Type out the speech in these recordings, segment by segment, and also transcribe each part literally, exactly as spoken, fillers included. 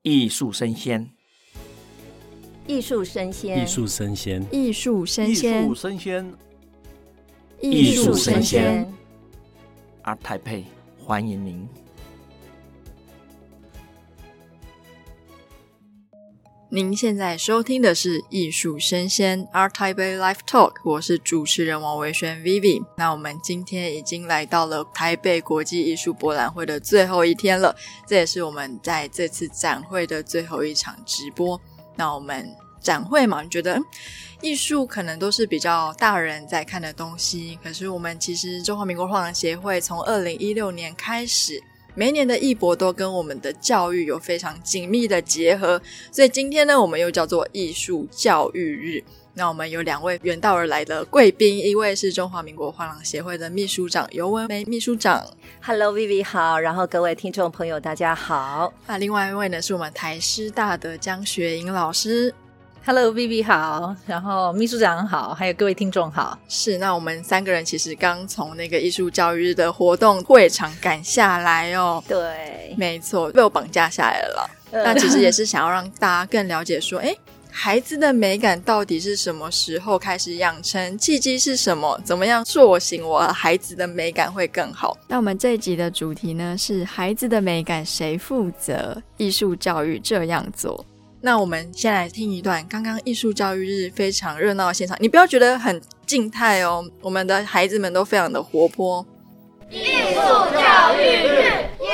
艺术生鲜， 艺术生鲜， 艺术生鲜， 艺术生鲜， 艺术生鲜， 艺术生鲜。 Art Taipei，欢迎您。 您现在收听的是艺术生鲜 Art Taipei Live Talk， 我是主持人王维轩 Vivi。 那我们今天已经来到了台北国际艺术博览会的最后一天了，这也是我们在这次展会的最后一场直播。那我们展会嘛，你觉得艺术可能都是比较大人在看的东西，可是我们其实中华民国画廊协会从二零一六年开始，每一年的艺博都跟我们的教育有非常紧密的结合，所以今天呢，我们又叫做艺术教育日。那我们有两位远道而来的贵宾，一位是中华民国画廊协会的秘书长尤文梅秘书长。 Hello Vivi 好，然后各位听众朋友大家好。 那另外一位呢，是我们台师大的江学莹老师。 Hello Vivi 好，然后秘书长好，还有各位听众好。 是，那我们三个人其实刚从那个艺术教育日的活动会场赶下来哦。 对， 没错，被我绑架下来了啦、呃、那其实也是想要让大家更了解说，诶孩子的美感到底是什么时候开始养成，契机是什么，怎么样塑形我孩子的美感会更好。 那我们这一集的主题呢是孩子的美感谁负责，艺术教育这样做。 那我们先来听一段刚刚艺术教育日非常热闹的现场，你不要觉得很静态哦，我们的孩子们都非常的活泼。 艺术教育日，耶！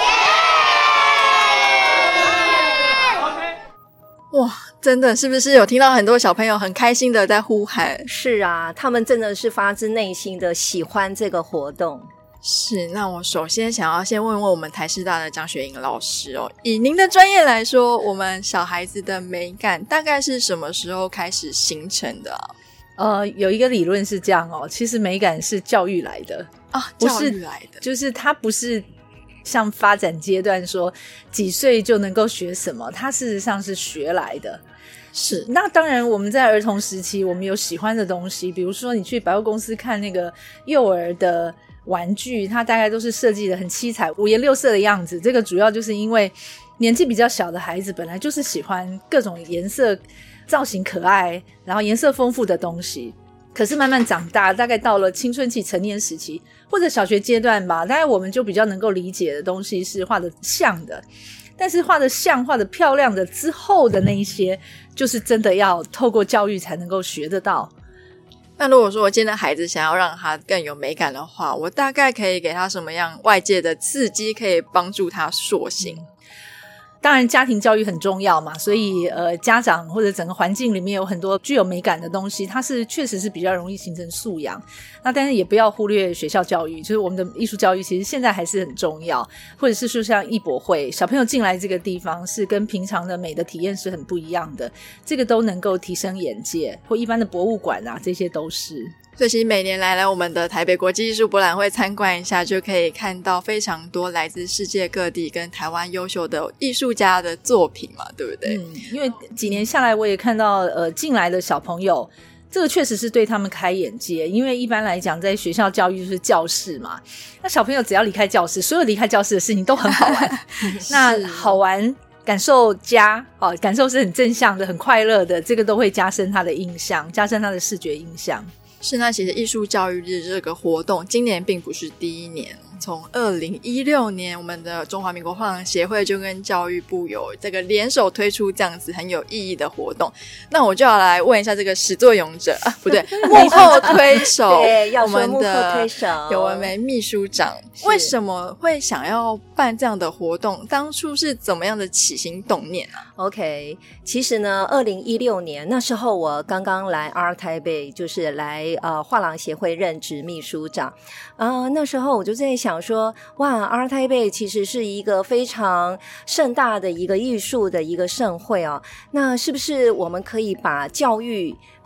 哇，真的是不是有听到很多小朋友很开心的在呼喊？ 是啊，他们真的是发自内心的喜欢这个活动。 是，那我首先想要先问问我们台师大的江学莹老师哦，以您的专业来说，我们小孩子的美感大概是什么时候开始形成的啊？ 呃，有一个理论是这样哦，其实美感是教育来的啊， 不是教育来的， 就是它不是像发展阶段说几岁就能够学什么，它事实上是学来的。 是， 那当然我们在儿童时期我们有喜欢的东西，比如说你去百货公司看那个幼儿的玩具，它大概都是设计的很七彩五颜六色的样子，这个主要就是因为年纪比较小的孩子本来就是喜欢各种颜色造型可爱然后颜色丰富的东西。可是慢慢长大，大概到了青春期成年时期或者小学阶段吧，大概我们就比较能够理解的东西是画的像的，但是画的像画的漂亮的之后的那一些就是真的要透过教育才能够学得到。 那如果说我今天的孩子想要让他更有美感的话，我大概可以给他什么样外界的刺激可以帮助他塑形？嗯， 当然家庭教育很重要嘛，所以呃，家长或者整个环境里面有很多具有美感的东西，它是确实是比较容易形成素养。那但是也不要忽略学校教育，就是我们的艺术教育其实现在还是很重要，或者是说像艺博会，小朋友进来这个地方是跟平常的美的体验是很不一样的，这个都能够提升眼界，或一般的博物馆啊，这些都是。 所以其实每年来来我们的台北国际艺术博览会参观一下，就可以看到非常多来自世界各地跟台湾优秀的艺术家的作品嘛，对不对？ 嗯，因为几年下来我也看到呃进来的小朋友，这个确实是对他们开眼界，因为一般来讲在学校教育就是教室嘛，那小朋友只要离开教室，所有离开教室的事情都很好玩那好玩感受佳、哦、感受是很正向的很快乐的，这个都会加深他的印象，加深他的视觉印象。 是，那其实艺术教育日这个活动今年并不是第一年，从二零一六年我们的中华民国画廊协会就跟教育部有这个联手推出这样子很有意义的活动。那我就要来问一下这个始作俑者啊，不对幕后推手对，要我们说幕后推的手尤文梅秘书长，为什么会想要办这样的活动？当初是怎么样的起心动念啊？ OK， 其实呢二零一六年那时候我刚刚来 Art Taipei， 就是来呃画廊协会任职秘书长。呃那时候我就在想说，哇 Art Taipei 其实是一个非常盛大的一个艺术的一个盛会哦，那是不是我们可以把教育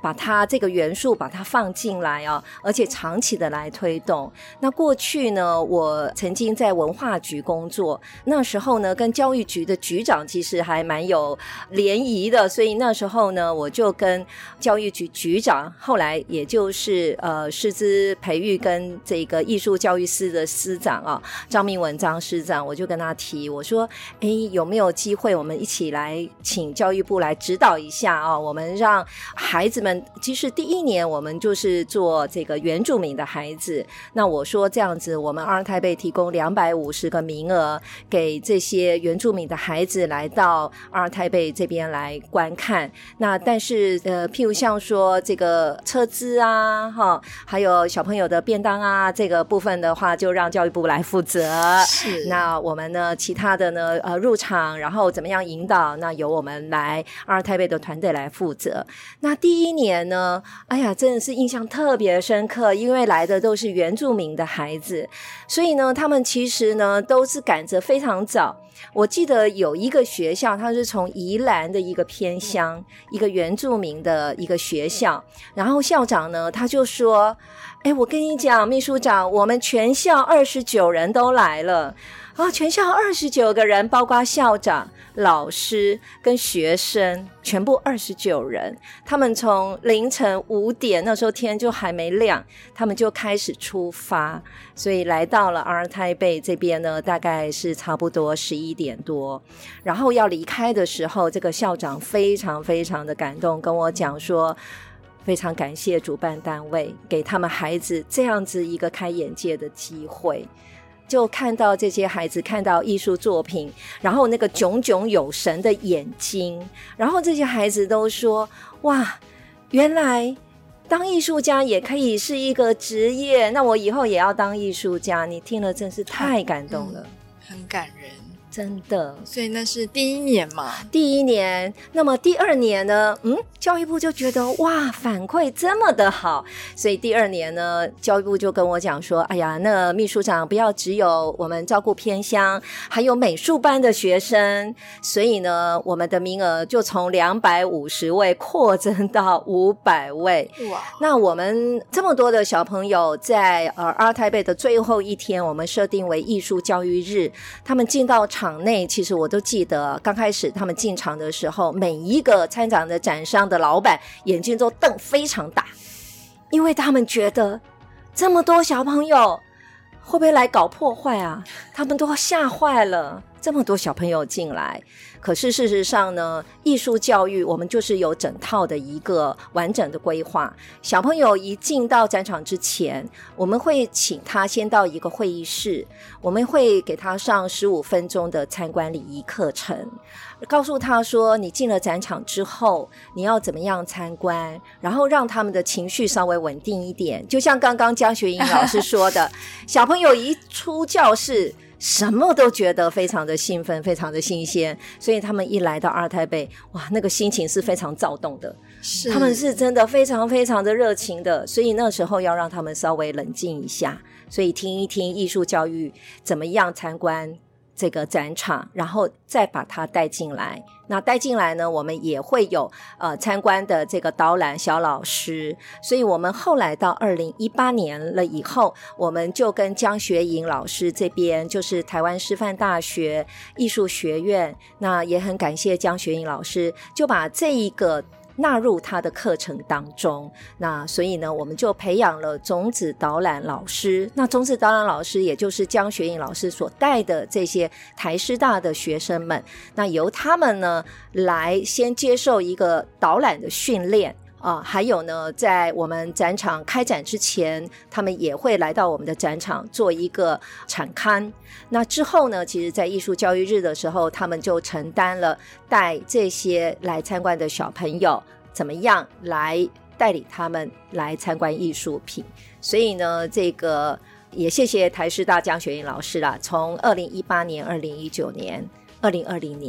把它这个元素把它放进来哦，而且长期的来推动。那过去呢，我曾经在文化局工作，那时候呢跟教育局的局长其实还蛮有联谊的，所以那时候呢我就跟教育局局长，后来也就是呃师资培育跟这个艺术教育司的司长啊张明文张师长，我就跟他提，我说诶有没有机会我们一起来请教育部来指导一下啊，我们让孩子们，其实第一年我们就是做这个原住民的孩子，那我说这样子我们 R 台北提供两百五十个名额给这些原住民的孩子来到 R 台北这边来观看，那但是呃譬如像说这个车资啊哈，还有小朋友的便当啊这个部分的话就让教育部来负责， 是那我们呢其他的呢呃入场然后怎么样引导，那由我们来 R 台北的团队来负责。那第一年呢，哎呀真的是印象特别深刻，因为来的都是原住民的孩子，所以呢他们其实呢都是赶着非常早。我记得有一个学校，它是从宜兰的一个偏乡，一个原住民的一个学校，然后校长呢他就说，哎，我跟你讲秘书长，我们全校二十九人都来了啊，全校二十九个人，包括校长老师跟学生全部二十九人，他们从凌晨五点那时候天就还没亮，他们就开始出发，所以来到了 R 台北这边呢大概是差不多十一点多，然后要离开的时候，这个校长非常非常的感动，跟我讲说非常感谢主办单位给他们孩子这样子一个开眼界的机会，就看到这些孩子看到艺术作品，然后那个炯炯有神的眼睛，然后这些孩子都说哇，原来当艺术家也可以是一个职业，那我以后也要当艺术家。你听了真是太感动了、嗯、 很感人， 真的。 所以那是第一年嘛？ 第一年。那么第二年呢，嗯，教育部就觉得哇反馈这么的好，所以第二年呢教育部就跟我讲说，哎呀那秘书长不要只有我们照顾偏乡，还有美术班的学生，所以呢我们的名额就从两百五十位扩增到五百位。哇！那我们这么多的小朋友在呃 R 台北的最后一天，我们设定为艺术教育日，他们进到场内，其实我都记得刚开始他们进场的时候，每一个参展的展商的老板眼睛都瞪非常大，因为他们觉得这么多小朋友会不会来搞破坏啊，他们都吓坏了，这么多小朋友进来。可是事实上呢，艺术教育我们就是有整套的一个完整的规划，小朋友一进到展场之前，我们会请他先到一个会议室，我们会给他上十五分钟的参观礼仪课程，告诉他说你进了展场之后你要怎么样参观，然后让他们的情绪稍微稳定一点，就像刚刚江学英老师说的小朋友一出教室什么都觉得非常的兴奋，非常的新鲜，所以他们一来到 R 台北，哇，那个心情是非常躁动的，是他们是真的非常非常的热情的，所以那时候要让他们稍微冷静一下，所以听一听艺术教育怎么样参观这个展场，然后再把它带进来。那带进来呢，我们也会有呃参观的这个导览小老师，所以我们后来到二零一八年了以后，我们就跟江学颖老师这边，就是台湾师范大学艺术学院，那也很感谢江学颖老师，就把这一个纳入他的课程当中，那所以呢我们就培养了种子导览老师，那种子导览老师也就是江学颖老师所带的这些台师大的学生们，那由他们呢来先接受一个导览的训练啊、呃，还有呢在我们展场开展之前，他们也会来到我们的展场做一个场勘，那之后呢其实在艺术教育日的时候，他们就承担了带这些来参观的小朋友怎么样来带领他们来参观艺术品，所以呢这个也谢谢台师大江学颖老师啦，从二零一八年二零一九年二零二零年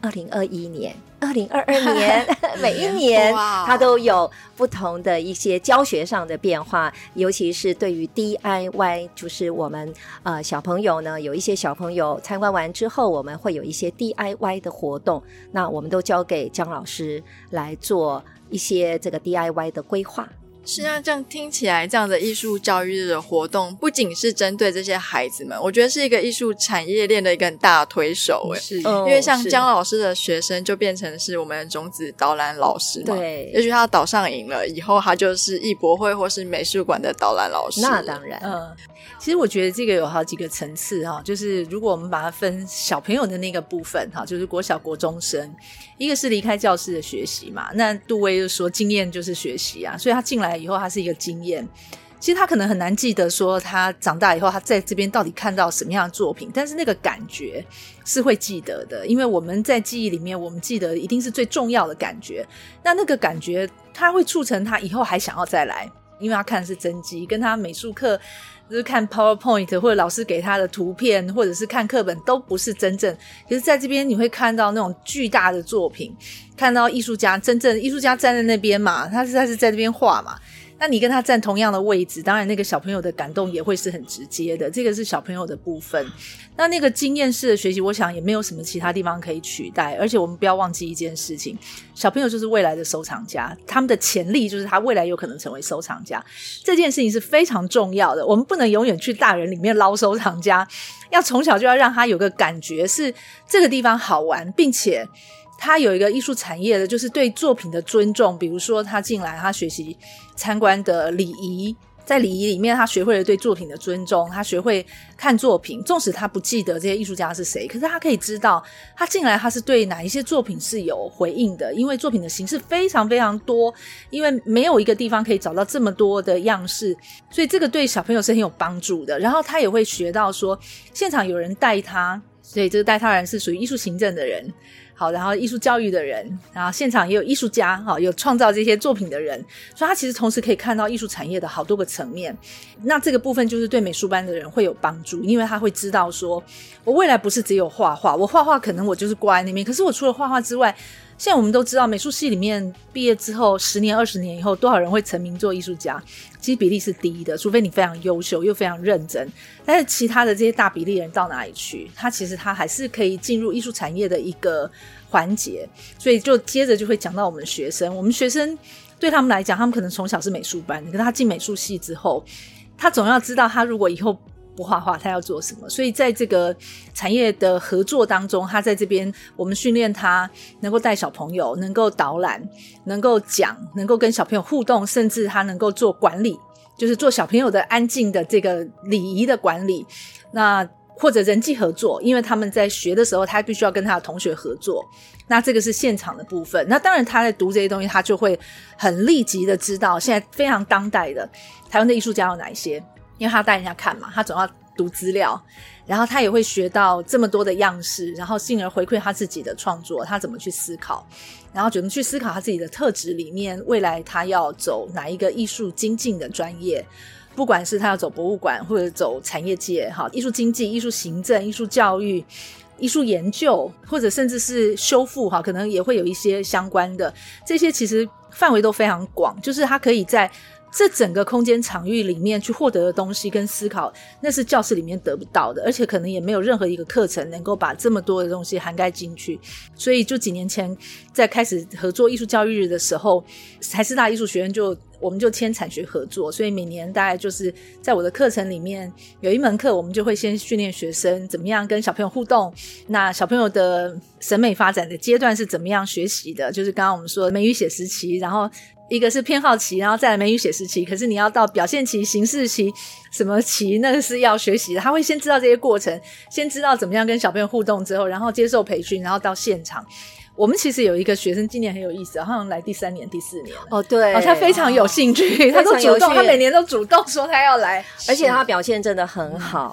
二零二一年、二零二二年每一年它都有不同的一些教学上的变化，尤其是对于 D I Y， 就是我们呃小朋友呢，有一些小朋友参观完之后，我们会有一些 D I Y 的活动，那我们都交给姜老师来做一些这个 D I Y 的规划。 是啊，这样听起来，这样的艺术教育日的活动不仅是针对这些孩子们，我觉得是一个艺术产业链的一个很大的推手诶。 是， 因为像姜老师的学生就变成是我们的种子导览老师嘛， 对， 也许他导上瘾了，以后他就是艺博会或是美术馆的导览老师。 那当然， 嗯，其实我觉得这个有好几个层次哈，就是如果我们把它分小朋友的那个部分哈，就是国小国中生，一个是离开教室的学习嘛，那杜威就说经验就是学习啊，所以他进来以后他是一个经验，其实他可能很难记得说他长大以后他在这边到底看到什么样的作品，但是那个感觉是会记得的，因为我们在记忆里面我们记得一定是最重要的感觉，那那个感觉它会促成他以后还想要再来，因为他看的是真迹，跟他美术课就是看 PowerPoint 或者老师给他的图片或者是看课本都不是真正，可是在这边你会看到那种巨大的作品，看到艺术家真正艺术家站在那边嘛，他是他是在这边画嘛，那你跟他站同样的位置，当然那个小朋友的感动也会是很直接的，这个是小朋友的部分。那那个经验式的学习我想也没有什么其他地方可以取代，而且我们不要忘记一件事情，小朋友就是未来的收藏家，他们的潜力就是他未来有可能成为收藏家，这件事情是非常重要的，我们不能永远去大人里面捞收藏家，要从小就要让他有个感觉是这个地方好玩，并且他有一个艺术产业的就是对作品的尊重，比如说他进来他学习参观的礼仪，在礼仪里面他学会了对作品的尊重，他学会看作品，纵使他不记得这些艺术家是谁，可是他可以知道他进来他是对哪一些作品是有回应的，因为作品的形式非常非常多，因为没有一个地方可以找到这么多的样式，所以这个对小朋友是很有帮助的，然后他也会学到说现场有人带他，所以这个带他人是属于艺术行政的人，好，然后艺术教育的人，然后现场也有艺术家，好，有创造这些作品的人，所以他其实同时可以看到艺术产业的好多个层面。那这个部分就是对美术班的人会有帮助，因为他会知道说我未来不是只有画画，我画画可能我就是挂在那边，可是我除了画画之外，现在我们都知道美术系里面毕业之后十年二十年以后多少人会成名做艺术家，其实比例是低的，除非你非常优秀又非常认真，但是其他的这些大比例人到哪里去，他其实他还是可以进入艺术产业的一个环节。所以就接着就会讲到我们学生，我们学生对他们来讲，他们可能从小是美术班，可是他进美术系之后，他总要知道他如果以后不画画他要做什么，所以在这个产业的合作当中，他在这边我们训练他能够带小朋友，能够导览，能够讲，能够跟小朋友互动，甚至他能够做管理，就是做小朋友的安静的这个礼仪的管理，那或者人际合作，因为他们在学的时候他必须要跟他的同学合作，那这个是现场的部分。那当然他在读这些东西他就会很立即的知道现在非常当代的台湾的艺术家有哪一些，因为他带人家看嘛，他总要读资料，然后他也会学到这么多的样式，然后进而回馈他自己的创作，他怎么去思考，然后怎么去思考他自己的特质里面未来他要走哪一个艺术精进的专业，不管是他要走博物馆或者走产业界，艺术经济、艺术行政、艺术教育、艺术研究，或者甚至是修复，可能也会有一些相关的，这些其实范围都非常广，就是他可以在这整个空间场域里面去获得的东西跟思考，那是教室里面得不到的，而且可能也没有任何一个课程能够把这么多的东西涵盖进去。所以就几年前在开始合作艺术教育日的时候，台师大艺术学院就我们就签产学合作，所以每年大概就是在我的课程里面有一门课，我们就会先训练学生怎么样跟小朋友互动，那小朋友的审美发展的阶段是怎么样学习的，就是刚刚我们说美语写实期，然后一个是偏好期，然后再来美语写实期，可是你要到表现期、形式期什么期，那个是要学习的，他会先知道这些过程，先知道怎么样跟小朋友互动之后，然后接受培训，然后到现场。我们其实有一个学生今年很有意思，好像来第三年第四年了哦，对、 哦、他非常有兴趣、哦、他都主动，他每年都主动说他要来， 而且他表现真的很好、嗯，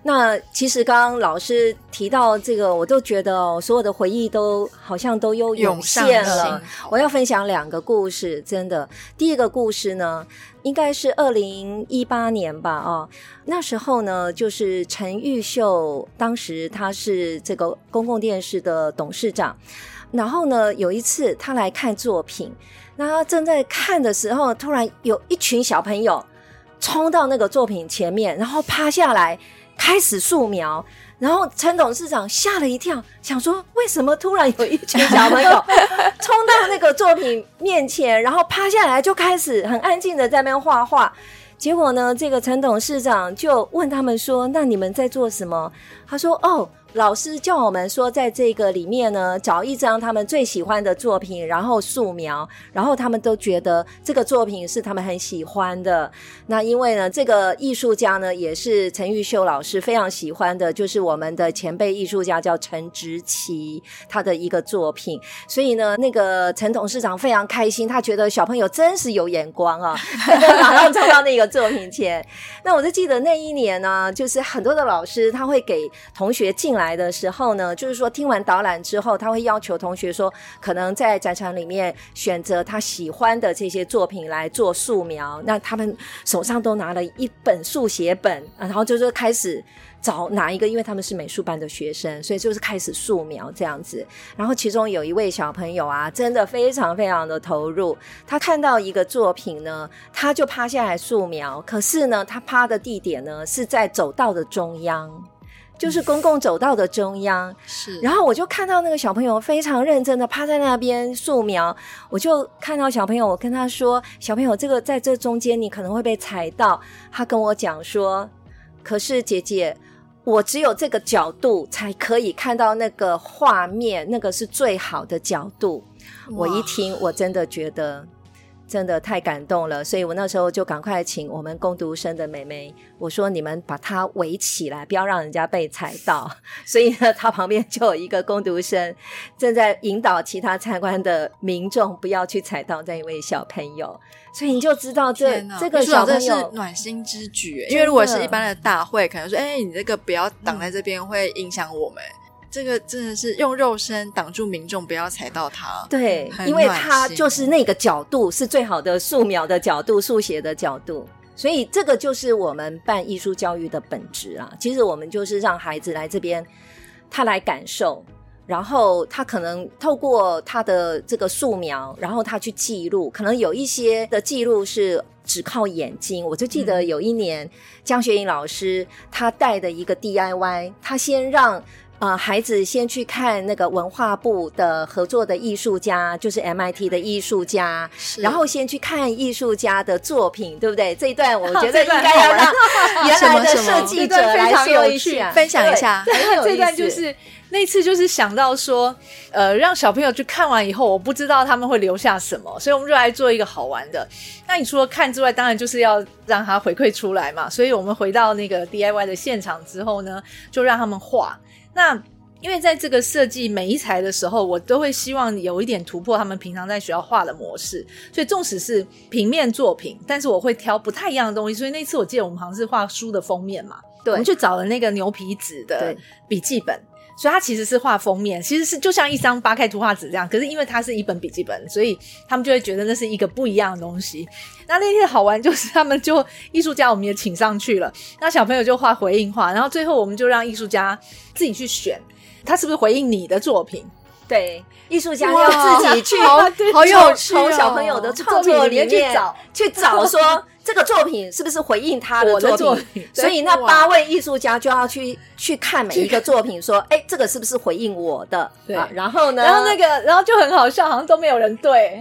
那其实刚刚老师提到这个，我都觉得哦，所有的回忆都好像都又涌现了。我要分享两个故事，真的。第一个故事呢，应该是二零一八年吧，哦，那时候呢，就是陈玉秀，当时他是这个公共电视的董事长。然后呢，有一次他来看作品，那他正在看的时候，突然有一群小朋友冲到那个作品前面，然后趴下来开始素描，然后陈董事长吓了一跳，想说为什么突然有一群小朋友冲到那个作品面前，然后趴下来就开始很安静的在那边画画。结果呢，这个陈董事长就问他们说，那你们在做什么？他说，哦，老师叫我们说在这个里面呢找一张他们最喜欢的作品，然后素描，然后他们都觉得这个作品是他们很喜欢的。那因为呢这个艺术家呢也是陈玉秀老师非常喜欢的，就是我们的前辈艺术家叫陈植棋，他的一个作品，所以呢那个陈董事长非常开心，他觉得小朋友真是有眼光啊，马上冲到那个作品前。那我就记得那一年呢，就是很多的老师他会给同学进来的时候呢，就是说听完导览之后，他会要求同学说可能在展场里面选择他喜欢的这些作品来做素描。那他们手上都拿了一本速写本，然后就是开始找哪一个，因为他们是美术班的学生，所以就是开始素描这样子。然后其中有一位小朋友啊，真的非常非常的投入，他看到一个作品呢，他就趴下来素描，可是呢他趴的地点呢是在走道的中央，就是公共走道的中央。是，然后我就看到那个小朋友非常认真的趴在那边素描，我就看到小朋友，我跟他说，小朋友这个在这中间你可能会被踩到。他跟我讲说，可是姐姐我只有这个角度才可以看到那个画面，那个是最好的角度。我一听我真的觉得真的太感动了，所以我那时候就赶快请我们工读生的妹妹，我说你们把她围起来，不要让人家被踩到。所以呢她旁边就有一个工读生正在引导其他参观的民众不要去踩到这一位小朋友。所以你就知道这这个小朋友是暖心之举，因为如果是一般的大会可能说哎、欸，你这个不要挡在这边、嗯、会影响我们，这个真的是用肉身挡住民众不要踩到他。 对，因为他就是那个角度是最好的素描的角度，速写的角度，所以这个就是我们办艺术教育的本质啊。其实我们就是让孩子来这边，他来感受，然后他可能透过他的这个素描，然后他去记录，可能有一些的记录是只靠眼睛。我就记得有一年、嗯、江学颖老师他带的一个 D I Y， 他先让呃，孩子先去看那个文化部的合作的艺术家，就是 M I T 的艺术家，然后先去看艺术家的作品，对不对？这一段我觉得应该要让原来的设计者来说一下， 分享一下。 这段就是那次就是想到说呃，让小朋友去看完以后，我不知道他们会留下什么，所以我们就来做一个好玩的。那你除了看之外，当然就是要让他回馈出来嘛，所以我们回到那个 D I Y 的现场之后呢，就让他们画。那因为在这个设计每一材的时候，我都会希望有一点突破他们平常在学校画的模式，所以纵使是平面作品，但是我会挑不太一样的东西。所以那次我记得我们好像是画书的封面嘛，对，我们去找了那个牛皮纸的笔记本，所以它其实是画封面，其实是就像一张八 K 图画纸这样，可是因为它是一本笔记本，所以他们就会觉得那是一个不一样的东西。那那天好玩就是他们就艺术家我们也请上去了，那小朋友就画回应画，然后最后我们就让艺术家自己去选他是不是回应你的作品。 对，艺术家要自己去好, 好有趣、哦、 从小朋友的创作里面去找去找说这个作品是不是回应他的作品， 作品所以那八位艺术家就要去去看每一个作品说哎，这个是不是回应我的。对、啊、然后呢然后那个然后就很好笑，好像都没有人对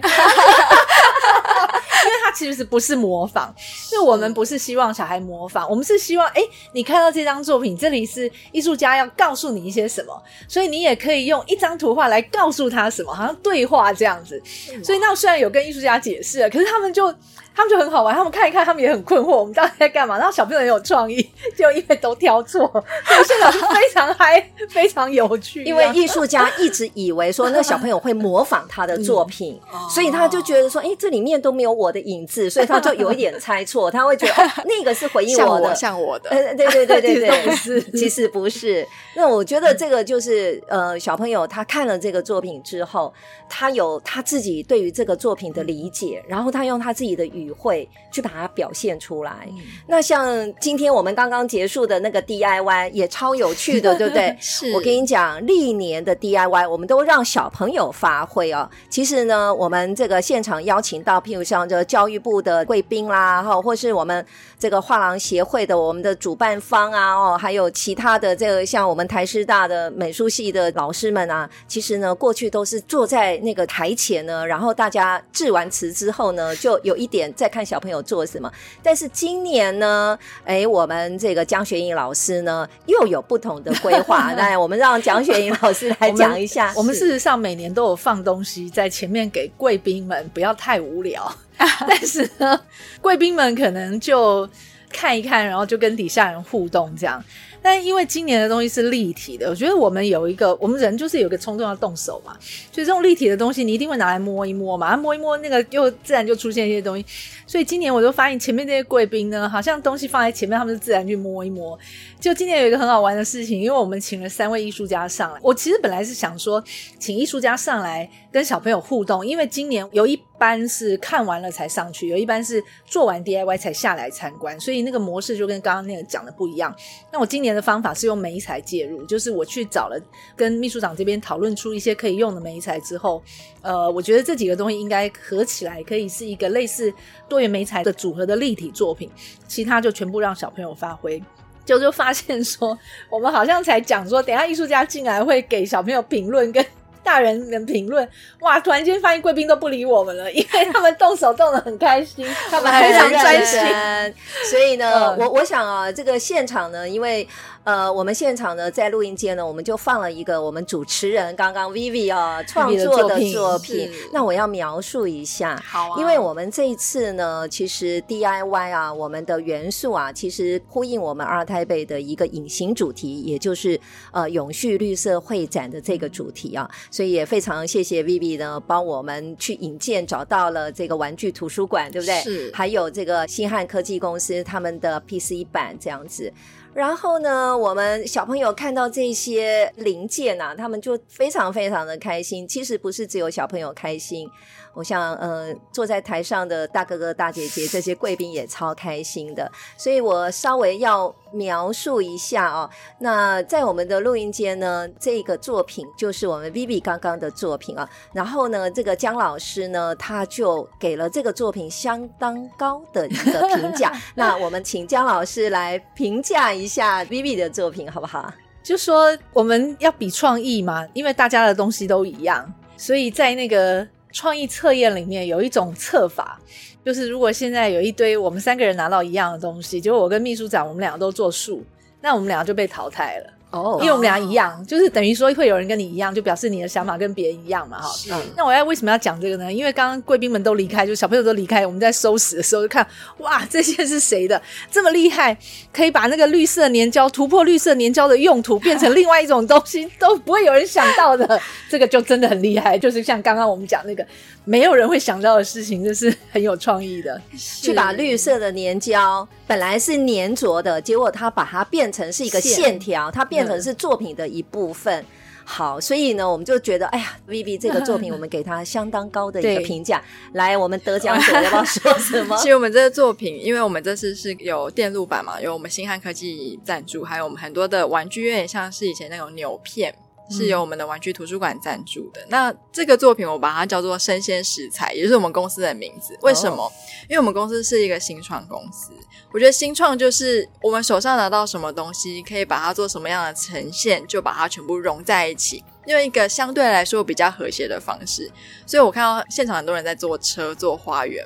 因为它其实不是模仿，因为我们不是希望小孩模仿，我们是希望哎，你看到这张作品，这里是艺术家要告诉你一些什么，所以你也可以用一张图画来告诉他什么，好像对话这样子。所以那虽然有跟艺术家解释了，可是他们就他们就很好玩，他们看一看他们也很困惑我们到底在干嘛，然后小朋友很有创意，就因为都挑错，所以现场是非常嗨非常有趣。 因为艺术家一直以为说那个小朋友会模仿他的作品、嗯、所以他就觉得说诶这里面都没有我的影子，所以他就有一点猜错，他会觉得哦那个是回应我的像我像我的、 呃、对对对对对不是其实不是。那我觉得这个就是呃小朋友他看了这个作品之后，他有他自己对于这个作品的理解，然后他用他自己的语汇去把它表现出来、嗯、那像今天我们刚刚结束的那个 D I Y 也超有趣的对不对是我跟你讲历年的 D I Y 我们都让小朋友发挥哦。其实呢我们这个现场邀请到譬如像这个教育部的贵宾啦，或是我们这个画廊协会的我们的主办方啊，哦，还有其他的这个像我们台师大的美术系的老师们啊，其实呢过去都是坐在那个台前呢，然后大家致完词之后呢就有一点在看小朋友做什么。但是今年呢诶我们这个江雪莹老师呢又有不同的规划来我们让江雪莹老师来讲一下。 我们, 我们事实上每年都有放东西在前面给贵宾们，不要太无聊但是呢贵宾们可能就看一看，然后就跟底下人互动这样。但因为今年的东西是立体的，我觉得我们有一个我们人就是有一个冲动要动手嘛，所以这种立体的东西你一定会拿来摸一摸嘛，摸一摸那个又自然就出现一些东西。所以今年我就发现前面这些贵宾呢好像东西放在前面他们就自然去摸一摸。就今年有一个很好玩的事情，因为我们请了三位艺术家上来，我其实本来是想说请艺术家上来跟小朋友互动，因为今年有一班是看完了才上去，有一班是做完 D I Y 才下来参观，所以那个模式就跟刚刚那个讲的不一样。那我今年的方法是用媒材介入，就是我去找了跟秘书长这边讨论出一些可以用的媒材之后，呃，我觉得这几个东西应该合起来可以是一个类似多元媒材的组合的立体作品，其他就全部让小朋友发挥。就就发现说我们好像才讲说等一下艺术家进来会给小朋友评论跟大人们评论，哇突然间发现贵宾都不理我们了，因为他们动手动得很开心他们非常专心。 所以呢、嗯、我我想啊这个现场呢因为呃我们现场呢在录音间呢我们就放了一个我们主持人刚刚 Vivi 啊创作的作品，那我要描述一下。 好啊， 因为我们这一次呢其实 D I Y 啊我们的元素啊其实呼应我们A R台北的一个隐形主题，也就是呃永续绿色会展的这个主题啊，所以也非常谢谢 Vivi 呢帮我们去引荐找到了这个玩具图书馆对不对？ 是， 还有这个新汉科技公司他们的 P C 版这样子。然后呢我们小朋友看到这些零件啊他们就非常非常的开心。其实不是只有小朋友开心，我想呃坐在台上的大哥哥大姐姐这些贵宾也超开心的。所以我稍微要描述一下哦。那在我们的录音间呢这个作品就是我们 Vivi 刚刚的作品啊，然后呢这个江老师呢他就给了这个作品相当高的一个评价那我们请江老师来评价一下 Vivi 的作品好不好？ 就说我们要比创意嘛，因为大家的东西都一样，所以在那个创意测验里面有一种测法，就是如果现在有一堆我们三个人拿到一样的东西，结果我跟秘书长我们两个都做树，那我们两个就被淘汰了哦，因为我们俩一样，就是等于说会有人跟你一样，就表示你的想法跟别人一样嘛哈。那我要为什么要讲这个呢？因为刚刚贵宾们都离开，就小朋友都离开，我们在收拾的时候就看，哇，这件是谁的？这么厉害，可以把那个绿色粘胶突破绿色粘胶的用途变成另外一种东西，都不会有人想到的，这个就真的很厉害。就是像刚刚我们讲那个，没有人会想到的事情，这是很有创意的。 去把绿色的粘胶本来是粘着的，结果它把它变成是一个线条，它变成是作品的一部分。好，所以呢我们就觉得哎呀 Vivi 这个作品我们给它相当高的一个评价来我们得奖者要不要说什么？ 其实我们这个作品因为我们这次是有电路板嘛，有我们新汉科技赞助，还有我们很多的玩具有点像是以前那种扭片，是由我们的玩具图书馆赞助的、嗯、那这个作品我把它叫做生鲜食材，也就是我们公司的名字。为什么、哦、因为我们公司是一个新创公司，我觉得新创就是我们手上拿到什么东西可以把它做什么样的呈现，就把它全部融在一起，用一个相对来说比较和谐的方式。所以我看到现场很多人在做车做花园嘛，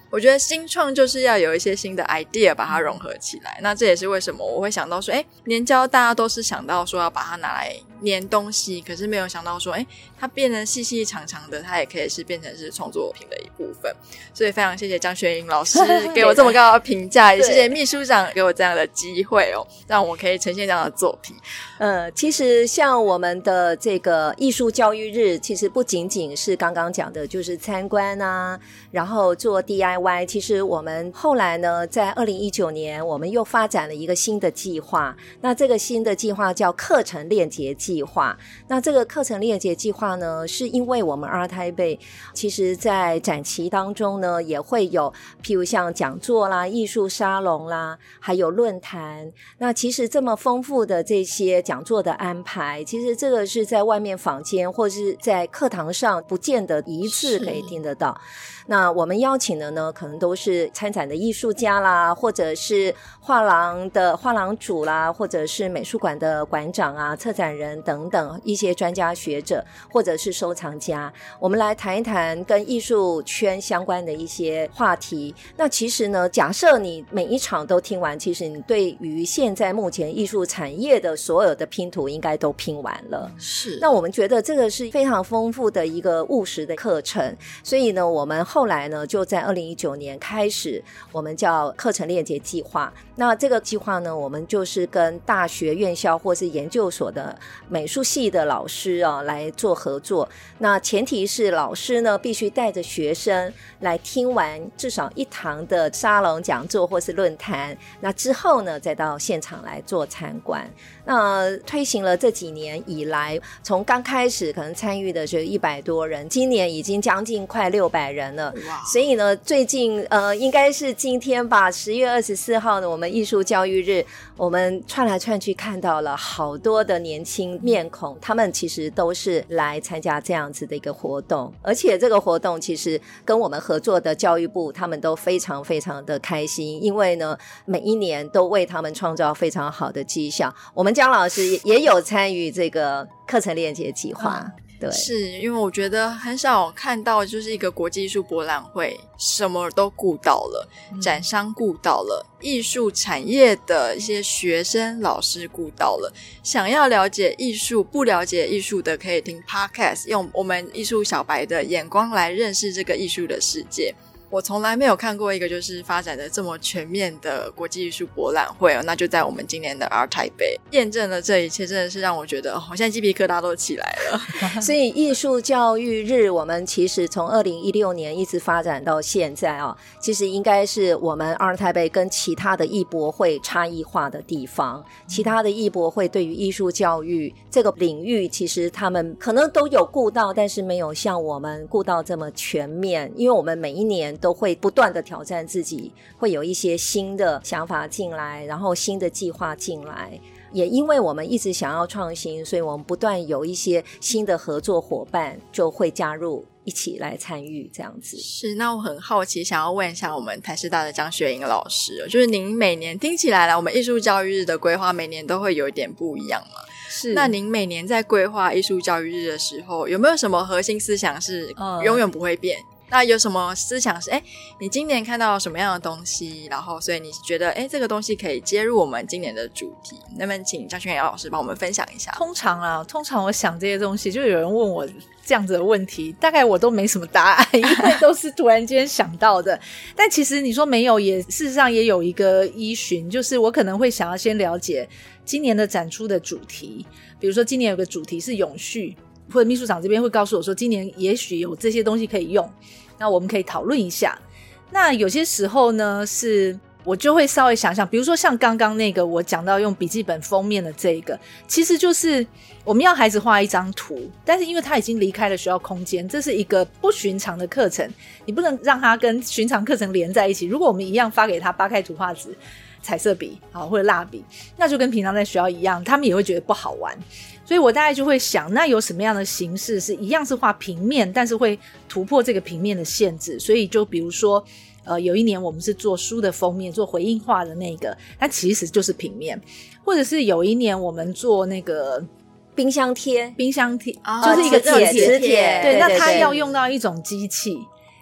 我觉得新创就是要有一些新的 idea 把它融合起来，那这也是为什么我会想到说，哎，粘胶大家都是想到说要把它拿来粘东西，可是没有想到说，哎，它变成细细长长的，它也可以是变成是创作品的一部分。所以非常谢谢张雪莹老师给我这么高的评价，也谢谢秘书长给我这样的机会哦，让我可以呈现这样的作品。 呃，其实像我们的这个艺术教育日，其实不仅仅是刚刚讲的就是参观啊，然后做 D I Y， 其实我们后来呢在二零一九年我们又发展了一个新的计划，那这个新的计划叫课程链接计划。那这个课程链接计划呢，是因为我们 ART TAIPEI 其实在展期当中呢也会有譬如像讲座啦、艺术沙龙啦，还有论坛。那其实这么丰富的这些讲座的安排，其实这个是在外面坊间或是在课堂上不见得一次可以听得到。那我们邀请的呢，可能都是参展的艺术家啦，或者是画廊的画廊主啦，或者是美术馆的馆长啊、策展人等等一些专家学者，或者是收藏家，我们来谈一谈跟艺术圈相关的一些话题。那其实呢，假设你每一场都听完，其实你对于现在目前艺术产业的所有的拼图应该都拼完了。 是， 那我们觉得这个是非常丰富的一个务实的课程，所以呢，我们后来呢就在二零一九年开始，我们叫课程链接计划。那这个计划呢，我们就是跟大学院校或是研究所的美术系的老师啊来做合作。那前提是老师呢必须带着学生来听完至少一堂的沙龙讲座或是论坛，那之后呢再到现场来做参观。那推行了这几年以来，从刚开始可能参与的就一百多人，今年已经将近快六百人了。所以呢，最近呃，应该是今天吧，十月二十四号呢，我们艺术教育日，我们串来串去看到了好多的年轻面孔，他们其实都是来参加这样子的一个活动，而且这个活动其实跟我们合作的教育部，他们都非常非常的开心，因为呢，每一年都为他们创造非常好的绩效。我们姜老师也有参与这个课程链接计划。嗯，对， 是因为我觉得很少看到就是一个国际艺术博览会什么都顾到了，嗯、展商顾到了，艺术产业的一些学生老师顾到了，想要了解艺术不了解艺术的可以听 podcast， 用我们艺术小白的眼光来认识这个艺术的世界。我从来没有看过一个就是发展的这么全面的国际艺术博览会哦，那就在我们今年的 ART TAIPEI 验证了这一切，真的是让我觉得哦，我现在鸡皮疙瘩都起来了。 所以艺术教育日我们其实从二零一六年一直发展到现在哦，其实应该是我们 ART TAIPEI 跟其他的艺博会差异化的地方。其他的艺博会对于艺术教育这个领域，其实他们可能都有顾到，但是没有像我们顾到这么全面，因为我们每一年都会不断的挑战自己，会有一些新的想法进来，然后新的计划进来，也因为我们一直想要创新，所以我们不断有一些新的合作伙伴就会加入一起来参与这样子。 是，那我很好奇想要问一下我们台师大的张雪莹老师，就是您每年听起来啦，我们艺术教育日的规划每年都会有一点不一样嘛？ 是， 那您每年在规划艺术教育日的时候，有没有什么核心思想是永远不会变、嗯那有什么思想是哎，你今年看到什么样的东西，然后所以你觉得哎，这个东西可以接入我们今年的主题？能不能请张雪莹老师帮我们分享一下？ 通常啊，通常我想这些东西，就有人问我这样子的问题，大概我都没什么答案，因为都是突然间想到的。但其实你说没有，也事实上也有一个依循，就是我可能会想要先了解今年的展出的主题，比如说今年有个主题是永续。或者秘书长这边会告诉我说今年也许有这些东西可以用，那我们可以讨论一下。那有些时候呢是我就会稍微想想，比如说像刚刚那个我讲到用笔记本封面的这个，其实就是我们要孩子画一张图，但是因为他已经离开了学校空间，这是一个不寻常的课程，你不能让他跟寻常课程连在一起。如果我们一样发给他八开图画纸、彩色笔或者蜡笔，那就跟平常在学校一样，他们也会觉得不好玩。所以我大概就会想，那有什么样的形式是一样是画平面，但是会突破这个平面的限制。所以就比如说呃，有一年我们是做书的封面，做回应画的那个，它其实就是平面。或者是有一年我们做那个冰箱贴， 冰箱贴、 哦、 就是一个铁磁铁， 对，那它要用到一种机器，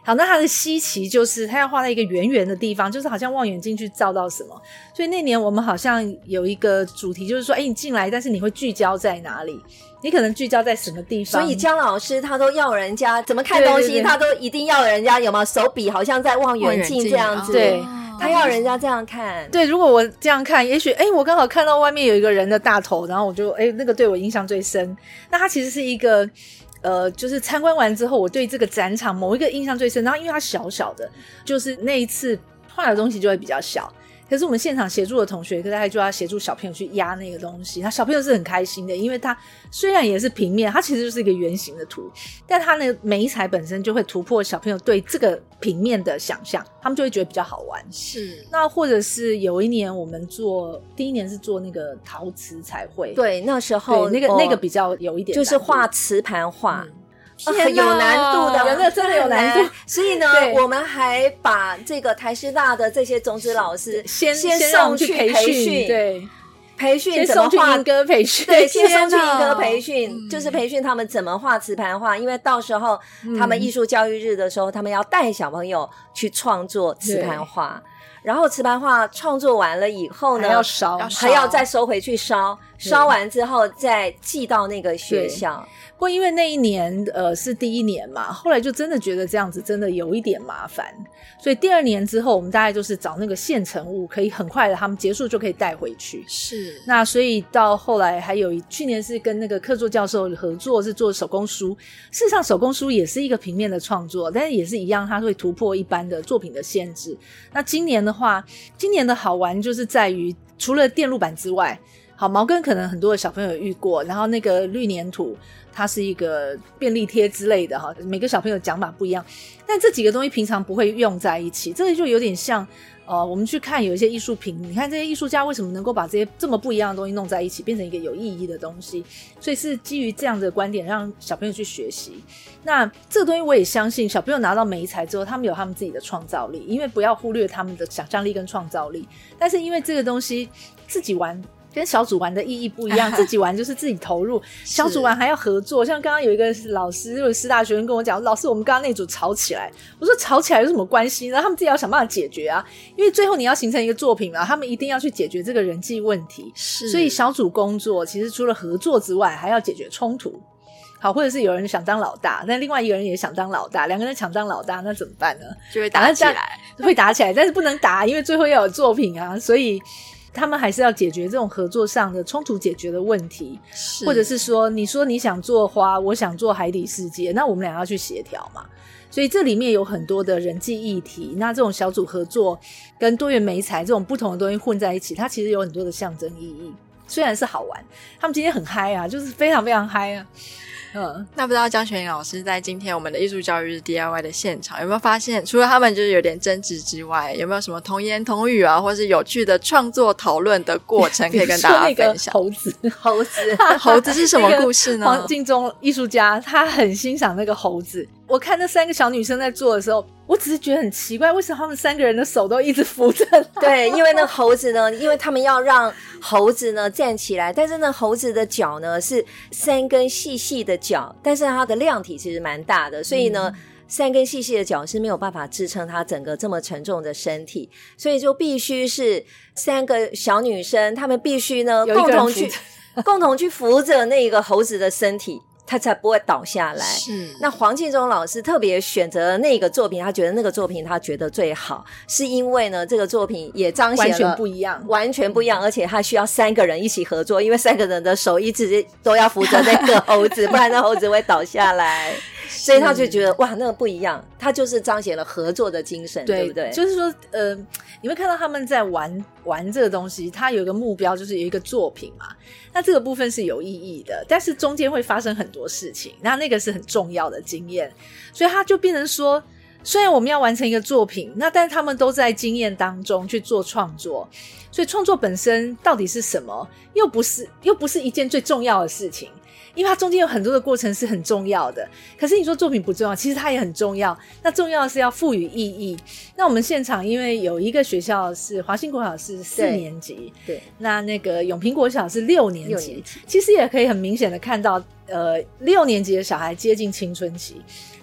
好，那它的稀奇就是它要画在一个圆圆的地方，就是好像望远镜去照到什么。所以那年我们好像有一个主题，就是说，哎，你进来，但是你会聚焦在哪里？你可能聚焦在什么地方？ 所以姜老师他都要人家怎么看东西，对对对，他都一定要人家有没有手比，好像在望远镜这样子。 对。 他要人家这样看。 对，如果我这样看，也许哎，我刚好看到外面有一个人的大头，然后我就哎，那个对我印象最深。那它其实是一个呃，就是参观完之后，我对这个展场某一个印象最深。然后因为它小小的，就是那一次画的东西就会比较小。可是我们现场协助的同学，大概就要协助小朋友去压那个东西。那小朋友是很开心的，因为它虽然也是平面，它其实就是一个圆形的图，但它那个媒材本身就会突破小朋友对这个平面的想象，他们就会觉得比较好玩。 是。 那或者是有一年我们做，第一年是做那个陶瓷彩绘， 对，那时候对那个、哦、那个比较有一点就是画瓷盘画。嗯哦、 有难度的， 有那真的有难度。 所以呢，我们还把这个台师大的这些种子老师先先送去培训， 对， 培训怎么画音歌培训， 对，先送去音歌培训，嗯、就是培训他们怎么画瓷盘画，因为到时候他们艺术教育日的时候，嗯、他们要带小朋友去创作瓷盘画。然后瓷盘画创作完了以后呢， 还要烧， 还要再收回去烧，烧完之后再寄到那个学校。 不过因为那一年呃是第一年嘛，后来就真的觉得这样子真的有一点麻烦，所以第二年之后我们大概就是找那个现成物，可以很快的他们结束就可以带回去。 是， 那所以到后来还有去年是跟那个客座教授合作，是做手工书。事实上手工书也是一个平面的创作，但是也是一样，它会突破一般的作品的限制。那今年的话，今年的好玩就是在于除了电路板之外，好，毛根可能很多的小朋友有遇过，然后那个绿粘土它是一个便利贴之类的哈，每个小朋友讲法不一样，但这几个东西平常不会用在一起，这个就有点像呃，我们去看有一些艺术品，你看这些艺术家为什么能够把这些这么不一样的东西弄在一起，变成一个有意义的东西，所以是基于这样的观点让小朋友去学习。那这个东西我也相信小朋友拿到媒材之后，他们有他们自己的创造力，因为不要忽略他们的想象力跟创造力，但是因为这个东西自己玩跟小组玩的意义不一样，自己玩就是自己投入，小组玩还要合作。像刚刚有一个老师，有师大学生跟我讲，老师我们刚刚那组吵起来，我说吵起来有什么关系呢？他们自己要想办法解决啊，因为最后你要形成一个作品嘛，他们一定要去解决这个人际问题。 是， 所以小组工作其实除了合作之外，还要解决冲突。好，或者是有人想当老大，但另外一个人也想当老大，两个人抢当老大，那怎么办呢？ 就会打起来， 会打起来，但是不能打，因为最后要有作品啊，所以他们还是要解决这种合作上的冲突解决的问题，或者是说你说你想做花，我想做海底世界，那我们俩要去协调嘛。所以这里面有很多的人际议题，那这种小组合作跟多元媒材这种不同的东西混在一起，它其实有很多的象征意义，虽然是好玩，他们今天很嗨啊，就是非常非常嗨啊。嗯， 那不知道江雪玲老师在今天我们的艺术教育日 D I Y 的现场有没有发现，除了他们就是有点争执之外，有没有什么童言童语啊，或是有趣的创作讨论的过程可以跟大家分享？ 猴子， 猴子， 猴子是什么故事呢？ 黄敬忠艺术家他很欣赏那个猴子。我看那三个小女生在做的时候，我只是觉得很奇怪，为什么他们三个人的手都一直扶着？ 对，因为那猴子呢，因为他们要让猴子呢站起来，但是那猴子的脚呢是三根细细的脚，但是它的量体其实蛮大的，所以呢、嗯、三根细细的脚是没有办法支撑它整个这么沉重的身体，所以就必须是三个小女生，她们必须呢共同去共同去扶着那个猴子的身体，他才不会倒下来。 是， 那黄敬忠老师特别选择那个作品，他觉得那个作品他觉得最好，是因为呢这个作品也彰显了完全不一样， 完全不一样，而且他需要三个人一起合作，因为三个人的手一直都要扶着那个猴子，不然那猴子会倒下来。所以他就觉得哇，那个不一样，他就是彰显了合作的精神， 对, 对不对？ 就是说，呃，你会看到他们在玩玩这个东西，他有一个目标，就是有一个作品嘛。那这个部分是有意义的，但是中间会发生很多事情，那那个是很重要的经验，所以他就变成说，虽然我们要完成一个作品，那但是他们都在经验当中去做创作，所以创作本身到底是什么，又不是又不是一件最重要的事情。因为它中间有很多的过程是很重要的，可是你说作品不重要，其实它也很重要。那重要的是要赋予意义。那我们现场因为有一个学校是华新国小是四年级， 对， 那那个永平国小是六年级， 六年级其实也可以很明显的看到，呃，六年级的小孩接近青春期。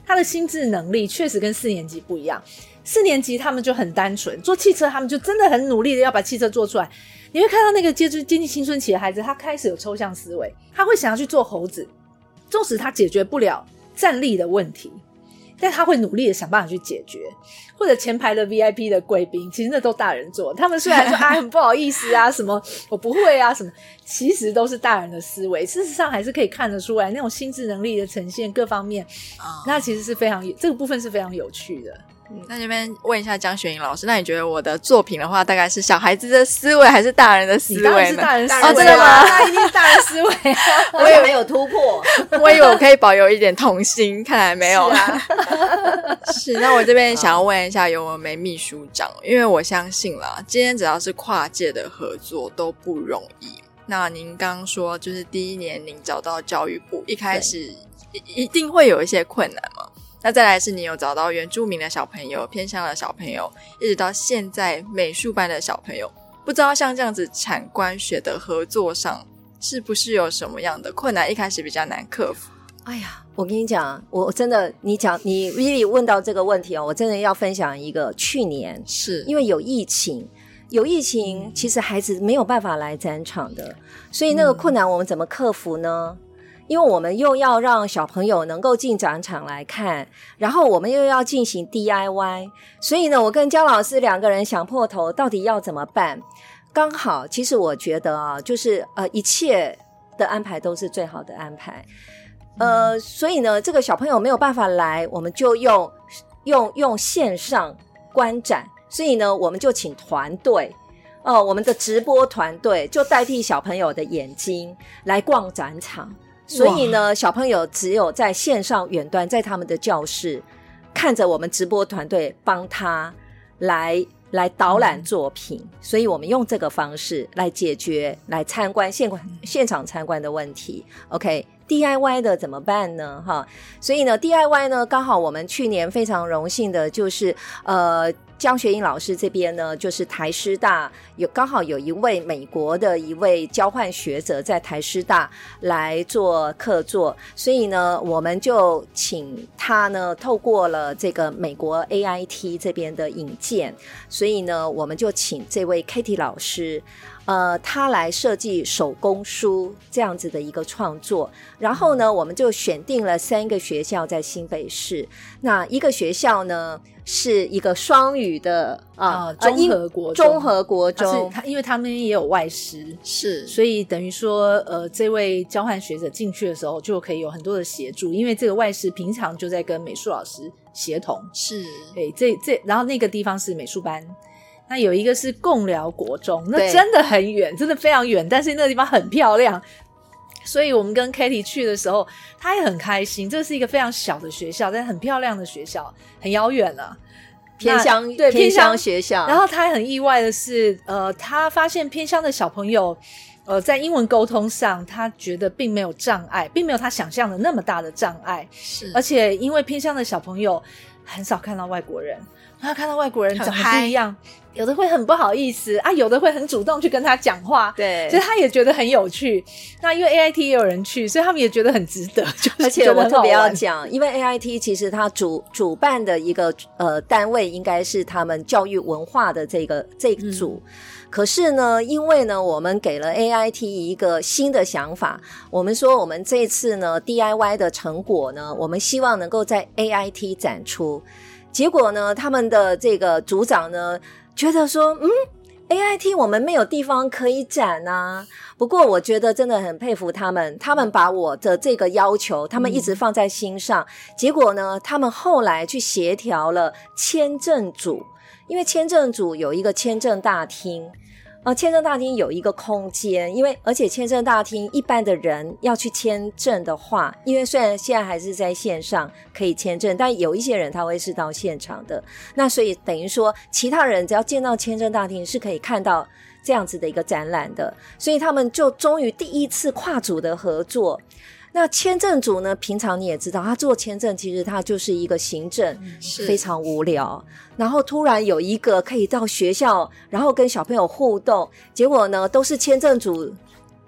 他的心智能力确实跟四年级不一样。四年级他们就很单纯，做汽车他们就真的很努力的要把汽车做出来。你会看到那个接近接近青春期的孩子，他开始有抽象思维，他会想要去做猴子，纵使他解决不了站立的问题，但他会努力的想办法去解决。或者前排的 V I P 的贵宾，其实那都大人做，他们虽然说啊很不好意思啊什么我不会啊什么，其实都是大人的思维。事实上还是可以看得出来那种心智能力的呈现各方面、哦、那其实是非常这个部分是非常有趣的。 那这边问一下江雪莹老师，那你觉得我的作品的话大概是小孩子的思维还是大人的思维呢？ 你当然是大人思维、 哦、真的吗？ 那一定是大人思维我也没有突破我以为我可以保有一点童心，看来没有。 是啊是，那我这边想要问一下有没有秘书长，因为我相信啦，今天只要是跨界的合作都不容易。那您刚刚说就是第一年您找到教育部，一开始一定会有一些困难吗？那再来是你有找到原住民的小朋友，偏乡的小朋友，一直到现在美术班的小朋友，不知道像这样子产官学的合作上是不是有什么样的困难一开始比较难克服？ 哎呀，我跟你讲，我真的你讲你 really 问到这个问题哦，我真的要分享一个去年是因为有疫情有疫情、嗯、其实孩子没有办法来展场的，所以那个困难我们怎么克服呢？因为我们又要让小朋友能够进展场来看，然后我们又要进行 D I Y， 所以呢我跟姜老师两个人想破头到底要怎么办。刚好其实我觉得啊，就是呃一切的安排都是最好的安排，呃所以呢这个小朋友没有办法来，我们就用用用线上观展，所以呢我们就请团队哦，我们的直播团队就代替小朋友的眼睛来逛展场，所以呢小朋友只有在线上远端在他们的教室看着我们直播团队帮他来来导览作品、嗯、所以我们用这个方式来解决来参观 现, 现场参观的问题。 OK， D I Y 的怎么办呢？哈，所以呢 D I Y 呢刚好我们去年非常荣幸的就是呃江雪英老师这边呢，就是台师大有刚好有一位美国的一位交换学者在台师大来做客座，所以呢我们就请他呢透过了这个美国 A I T 这边的引荐，所以呢我们就请这位 Katie 老师呃，他来设计手工书这样子的一个创作，然后呢我们就选定了三个学校在新北市，那一个学校呢是一个双语的啊、 呃、综合国中综合国中， 他因为他们也有外师， 是， 所以等于说呃，这位交换学者进去的时候就可以有很多的协助，因为这个外师平常就在跟美术老师协同， 是， 对，这这然后那个地方是美术班，那有一个是贡寮国中，那真的很远，真的非常远，但是那个地方很漂亮，所以我们跟 Katie 去的时候她也很开心，这是一个非常小的学校，但是很漂亮的学校，很遥远啊， 偏乡对偏乡学校。 然后她很意外的是呃，她发现偏乡的小朋友呃，在英文沟通上她觉得并没有障碍，并没有她想象的那么大的障碍， 是， 而且因为偏乡的小朋友很少看到外国人，他看到外国人长得不一样，有的会很不好意思啊，有的会很主动去跟他讲话， 对， 所以他也觉得很有趣。那因为 A I T 也有人去，所以他们也觉得很值得，就是而且我特别要讲，因为 A I T 其实它主主办的一个呃单位应该是他们教育文化的这个这一组、嗯，可是呢因为呢我们给了 A I T 一个新的想法，我们说我们这次呢 D I Y 的成果呢我们希望能够在 A I T 展出，结果呢他们的这个组长呢觉得说嗯 A I T 我们没有地方可以展啊，不过我觉得真的很佩服他们，他们把我的这个要求他们一直放在心上、嗯、结果呢他们后来去协调了签证组，因为签证组有一个签证大厅呃，签证大厅有一个空间，因为而且签证大厅一般的人要去签证的话，因为虽然现在还是在线上可以签证，但有一些人他会是到现场的，那所以等于说其他人只要见到签证大厅是可以看到这样子的一个展览的，所以他们就终于第一次跨组的合作。那签证组呢平常你也知道他做签证其实他就是一个行政、嗯、非常无聊，然后突然有一个可以到学校然后跟小朋友互动，结果呢都是签证组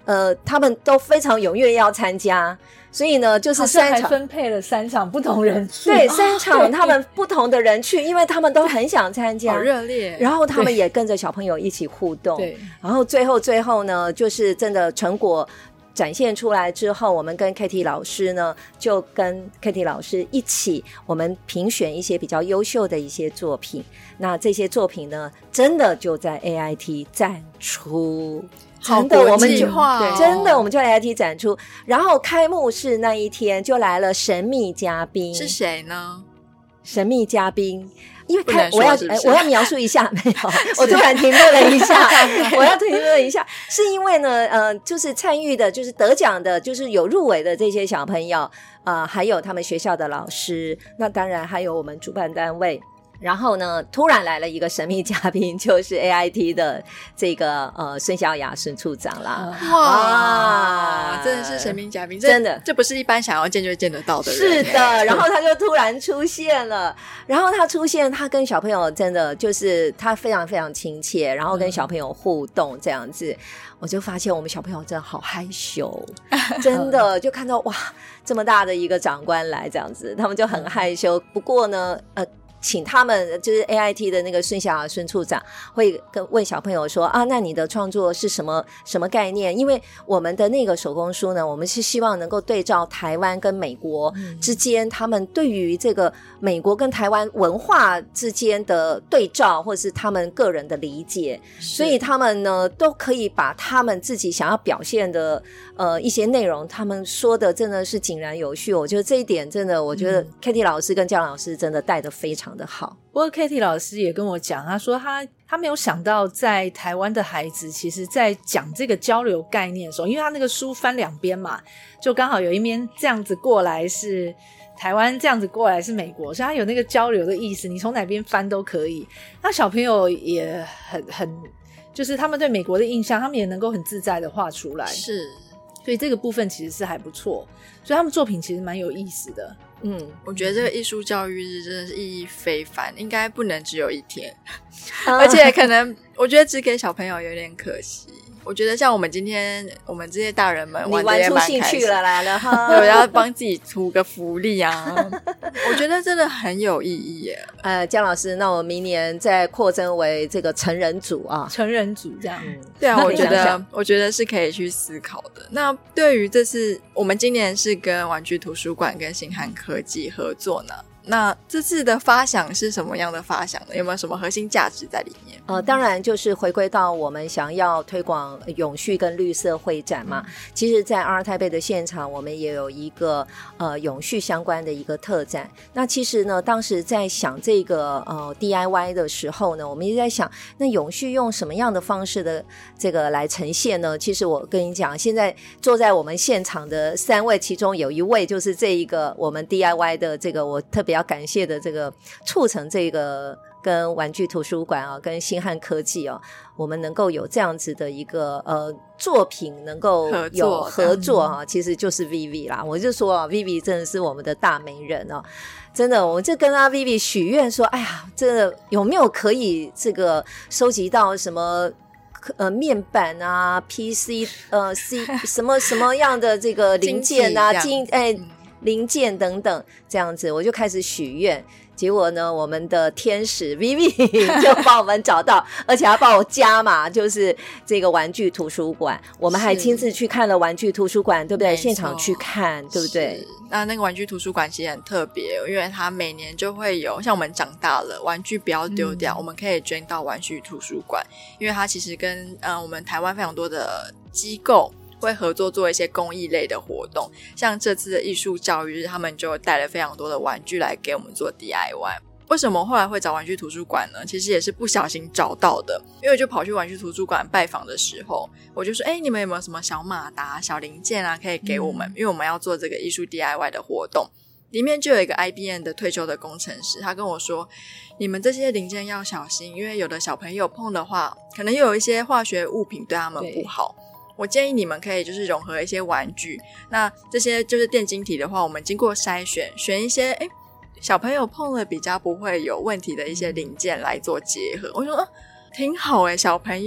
呃，他们都非常踊跃要参加，所以呢，就是三场还分配了三场不同人去， 对，三场他们不同的人去，因为他们都很想参加， 好热烈。 然后他们也跟着小朋友一起互动， 对， 然后最后最后呢，就是真的成果展现出来之后，我们跟 Kitty 老师呢，就跟 Kitty 老师一起，我们评选一些比较优秀的一些作品。那这些作品呢，真的就在 A I T 展出。真的，我们就对， 真的我们就 A I T 展出，然后开幕式那一天就来了神秘嘉宾， 是谁呢？ 神秘嘉宾，因为开是是我要、呃、我要描述一下，没有，我突然停顿了一下，我要停顿了一下，是因为呢，呃，就是参与的，就是得奖的，就是有入围的这些小朋友，呃，还有他们学校的老师，那当然还有我们主办单位。然后呢，突然来了一个神秘嘉宾，就是 A I T 的这个呃孙小雅孙处长啦。 哇，真的是神秘嘉宾， 真的， 这不是一般想要见就见得到的人。 是的，然后他就突然出现了，然后他出现，他跟小朋友真的就是他非常非常亲切，然后跟小朋友互动这样子，我就发现我们小朋友真的好害羞，真的就看到哇这么大的一个长官来这样子，他们就很害羞。不过呢，呃。请他们就是 A I T 的那个孙小雅孙处长会跟问小朋友说啊，那你的创作是什么什么概念？因为我们的那个手工书呢，我们是希望能够对照台湾跟美国之间、嗯、他们对于这个美国跟台湾文化之间的对照，或者是他们个人的理解，所以他们呢都可以把他们自己想要表现的呃一些内容，他们说的真的是井然有序。我觉得这一点真的，我觉得 Kitty 老师跟姜老师真的带得非常的好。 不过 Kitty 老师也跟我讲，他说他他没有想到在台湾的孩子其实在讲这个交流概念的时候，因为他那个书翻两边嘛，就刚好有一边这样子过来是台湾，这样子过来是美国，所以他有那个交流的意思，你从哪边翻都可以。那小朋友也很很就是他们对美国的印象，他们也能够很自在的画出来， 是， 所以这个部分其实是还不错，所以他们作品其实蛮有意思的。 嗯， 我觉得这个艺术教育日真的是意义非凡，应该不能只有一天， 啊、 而且可能我觉得只给小朋友有点可惜。我觉得像我们今天我们这些大人们玩得也蛮开心， 你玩出兴趣了来了哈， 对，我要帮自己图个福利啊。我觉得真的很有意义耶。 呃，姜老师，那我明年再扩增为这个成人组啊， 成人组这样。 嗯、 对啊，我觉得我觉得是可以去思考的。那对于这次我们今年是跟玩具图书馆跟新汉科技合作呢，那这次的发想是什么样的发想呢？有没有什么核心价值在里面？ 呃，当然就是回归到我们想要推广永续跟绿色会展嘛。嗯、其实在 R 台北的现场我们也有一个呃永续相关的一个特展。那其实呢当时在想这个呃 D I Y 的时候呢，我们一直在想那永续用什么样的方式的这个来呈现呢？其实我跟你讲，现在坐在我们现场的三位，其中有一位就是这一个我们 D I Y 的这个我特别要感谢的这个促成这个跟玩具图书馆啊，跟新汉科技啊，我们能够有这样子的一个呃作品能够有合作啊，其实就是 Vivi 啦。我就说啊 Vivi 真的是我们的大媒人哦、啊，真的，我就跟他 Vivi 许愿说，哎呀，真的有没有可以这个收集到什么呃面板啊 P C 呃 C 什么什么样的这个零件啊金哎。嗯零件等等这样子，我就开始许愿，结果呢我们的天使 Vivi 就帮我们找到，而且还帮我加码，就是这个玩具图书馆，我们还亲自去看了玩具图书馆，对不对？现场去看，对不对？ 那那个玩具图书馆其实很特别，因为它每年就会有，像我们长大了玩具不要丢掉、嗯、我们可以捐到玩具图书馆，因为它其实跟呃我们台湾非常多的机构会合作做一些公益类的活动，像这次的艺术教育日，他们就带了非常多的玩具来给我们做 D I Y。 为什么后来会找玩具图书馆呢？其实也是不小心找到的，因为我就跑去玩具图书馆拜访的时候，我就说哎，你们有没有什么小马达小零件啊可以给我们、嗯、因为我们要做这个艺术 D I Y 的活动。里面就有一个 I B M 的退休的工程师，他跟我说你们这些零件要小心，因为有的小朋友碰的话可能又有一些化学物品对他们不好，我建议你们可以就是融合一些玩具，那这些就是电晶体的话，我们经过筛选，选一些诶小朋友碰了比较不会有问题的一些零件来做结合。我说、啊、挺好诶，小朋友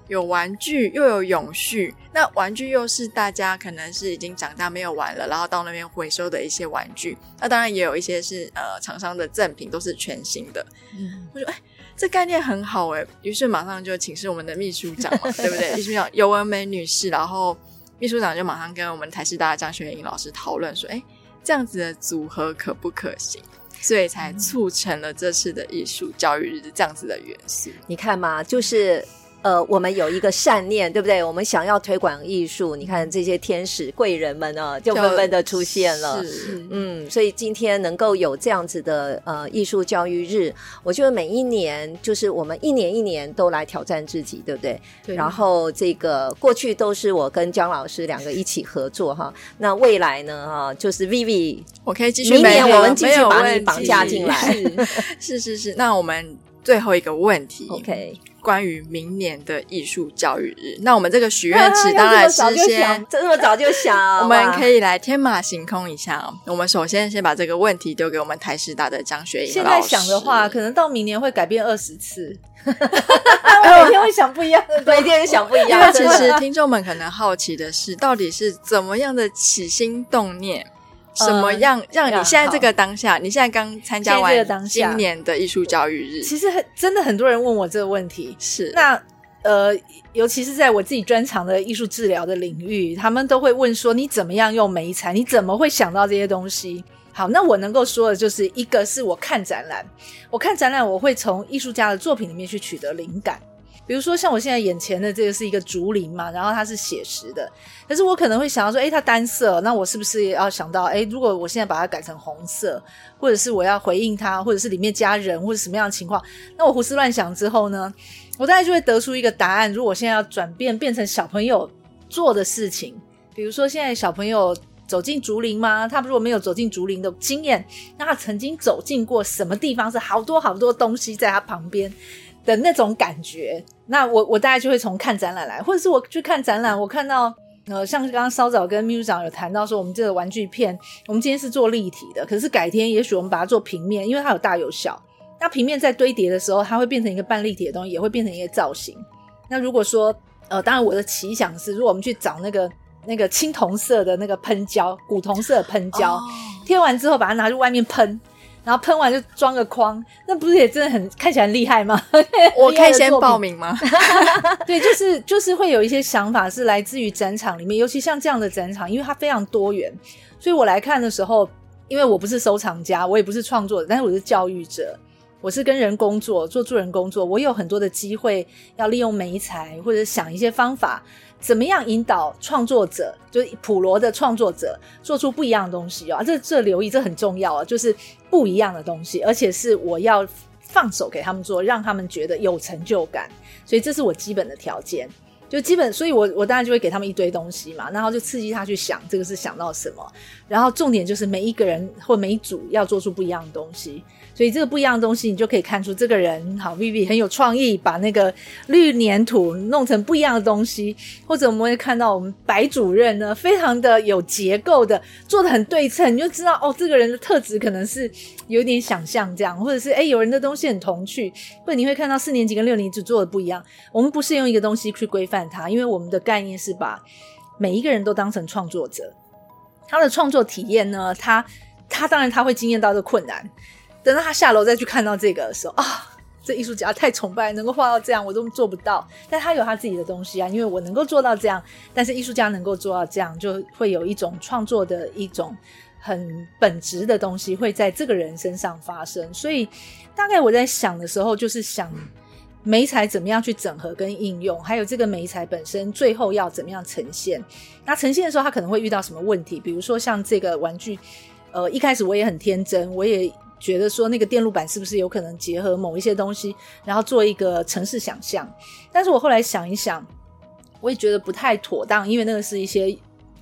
有玩具又有永续，那玩具又是大家可能是已经长大没有玩了，然后到那边回收的一些玩具，那当然也有一些是呃厂商的赠品都是全新的。嗯，我觉得哎，这概念很好哎，于是马上就请示我们的秘书长嘛，对不对？秘书长尤文梅女士，然后秘书长就马上跟我们台师大的张学颖老师讨论说，哎，这样子的组合可不可行？所以才促成了这次的艺术教育日这样子的元素。 你看嘛，就是呃，我们有一个善念，对不对？我们想要推广艺术，你看这些天使贵人们呢，就纷纷的出现了。 是， 嗯，所以今天能够有这样子的呃艺术教育日，我觉得每一年就是我们一年一年都来挑战自己，对不对？ 对。 然后这个过去都是我跟姜老师两个一起合作哈，那未来呢哈，就是 Vivi， 我可以继续， 明年我们继续把你绑架进来。 是是是，那我们最后一个问题 ，OK。 关于明年的艺术教育日，那我们这个许愿池当然是先这么早就想， 我们可以来天马行空一下。我们首先先把这个问题丢给我们台师大的张学颖老师。 现在想的话，可能到明年会改变二十次。我每天会想不一样的， 每天想不一样。 因为其实听众们可能好奇的是，到底是怎么样的起心动念？什么样让你现在这个当下，你现在刚参加完今年的艺术教育日， 其实很真的很多人问我这个问题。 是那呃，尤其是在我自己专长的艺术治疗的领域，他们都会问说你怎么样用媒材，你怎么会想到这些东西？好，那我能够说的就是一个是我看展览，我看展览我会从艺术家的作品里面去取得灵感。比如说像我现在眼前的这个是一个竹林嘛，然后它是写实的，可是我可能会想到说诶它单色，那我是不是要想到诶如果我现在把它改成红色，或者是我要回应它，或者是里面加人或者什么样的情况，那我胡思乱想之后呢，我大概就会得出一个答案。如果我现在要转变变成小朋友做的事情，比如说现在小朋友走进竹林吗？他如果没有走进竹林的经验，那他曾经走进过什么地方是好多好多东西在他旁边的那种感觉，那我我大概就会从看展览来，或者是我去看展览，我看到呃，像刚刚稍早跟秘书长有谈到说，我们这个玩具片我们今天是做立体的，可是改天也许我们把它做平面，因为它有大有小，那平面在堆叠的时候它会变成一个半立体的东西，也会变成一个造型。那如果说呃，当然我的奇想是如果我们去找那个那个青铜色的那个喷胶，古铜色的喷胶、哦、贴完之后把它拿去外面喷，然后喷完就装个框，那不是也真的很看起来很厉害吗？ 我可以先报名吗？ 对，就是就是会有一些想法是来自于展场里面，尤其像这样的展场，因为它非常多元，所以我来看的时候，因为我不是收藏家，我也不是创作者，但是我是教育者，我是跟人工作，做助人工作，我有很多的机会要利用媒材或者想一些方法，怎么样引导创作者，就是普罗的创作者做出不一样的东西啊！这这留意，这很重要啊，就是不一样的东西，而且是我要放手给他们做，让他们觉得有成就感，所以这是我基本的条件。就基本，所以我我当然就会给他们一堆东西嘛，然后就刺激他去想这个是想到什么，然后重点就是每一个人或每一组要做出不一样的东西，所以这个不一样的东西你就可以看出这个人好 Vivi 很有创意，把那个绿粘土弄成不一样的东西，或者我们会看到我们白主任呢非常的有结构的做得很对称，你就知道哦这个人的特质可能是有点想象这样，或者是诶有人的东西很童趣，或者你会看到四年级跟六年级做的不一样，我们不是用一个东西去规范它，因为我们的概念是把每一个人都当成创作者，他的创作体验呢他他当然他会经验到这个困难，等到他下楼再去看到这个的时候啊，这艺术家太崇拜，能够画到这样我都做不到，但他有他自己的东西啊，因为我能够做到这样，但是艺术家能够做到这样，就会有一种创作的一种很本质的东西会在这个人身上发生。所以大概我在想的时候就是想媒材怎么样去整合跟应用，还有这个媒材本身最后要怎么样呈现，那呈现的时候他可能会遇到什么问题，比如说像这个玩具呃，一开始我也很天真，我也觉得说那个电路板是不是有可能结合某一些东西然后做一个程式想象，但是我后来想一想我也觉得不太妥当，因为那个是一些